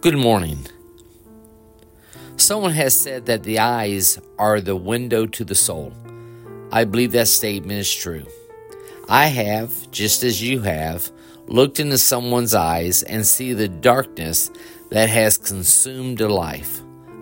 Good morning. Someone has said that the eyes are the window to the soul. I believe that statement is true. I have, just as you have, looked into someone's eyes and see the darkness that has consumed a life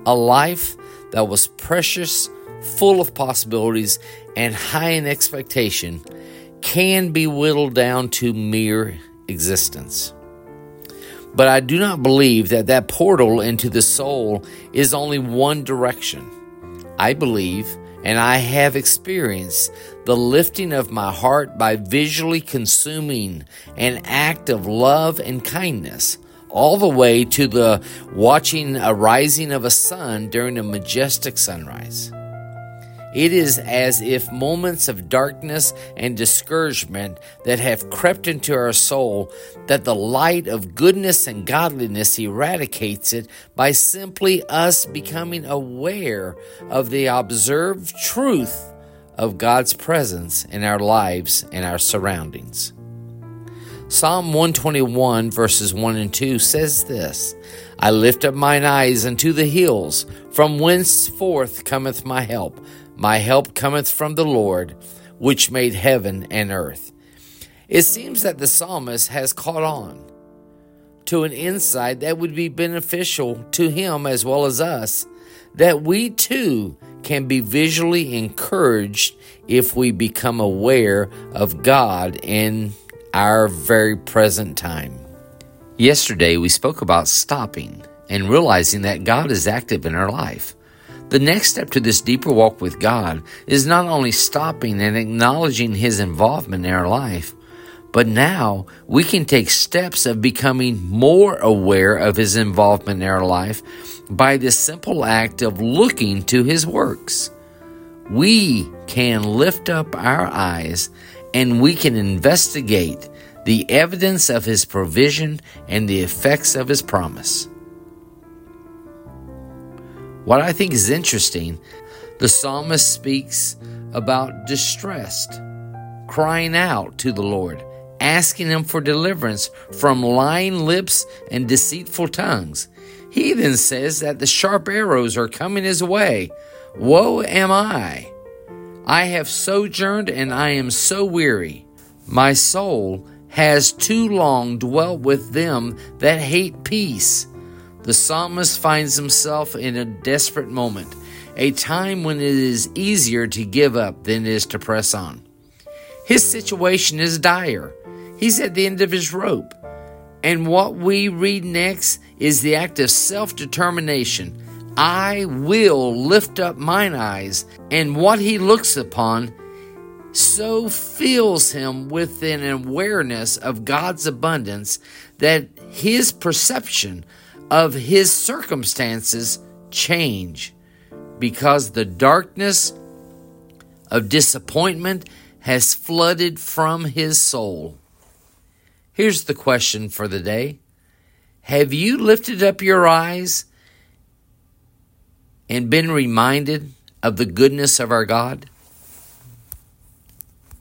that was precious, full of possibilities, and high in expectation, can be whittled down to mere existence. But I do not believe that portal into the soul is only one direction. I believe, and I have experienced, the lifting of my heart by visually consuming an act of love and kindness, all the way to the watching a rising of a sun during a majestic sunrise. It is as if moments of darkness and discouragement that have crept into our soul, that the light of goodness and godliness eradicates it by simply us becoming aware of the observed truth of God's presence in our lives and our surroundings. Psalm 121 verses 1 and 2 says this, I lift up mine eyes unto the hills, from whence forth cometh my help. My help cometh from the Lord, which made heaven and earth. It seems that the psalmist has caught on to an insight that would be beneficial to him as well as us, that we too can be visually encouraged if we become aware of God in our very present time. Yesterday we spoke about stopping and realizing that God is active in our life. The next step to this deeper walk with God is not only stopping and acknowledging His involvement in our life, but now we can take steps of becoming more aware of His involvement in our life by the simple act of looking to His works. We can lift up our eyes and we can investigate the evidence of His provision and the effects of His promise. What I think is interesting, the psalmist speaks about distressed, crying out to the Lord, asking Him for deliverance from lying lips and deceitful tongues. He then says that the sharp arrows are coming his way. Woe am I! I have sojourned and I am so weary. My soul has too long dwelt with them that hate peace. The psalmist finds himself in a desperate moment, a time when it is easier to give up than it is to press on. His situation is dire. He's at the end of his rope. And what we read next is the act of self-determination. I will lift up mine eyes, and what he looks upon so fills him with an awareness of God's abundance that his perception of his circumstances change, because the darkness of disappointment has flooded from his soul. Here's the question for the day. Have you lifted up your eyes and been reminded of the goodness of our God?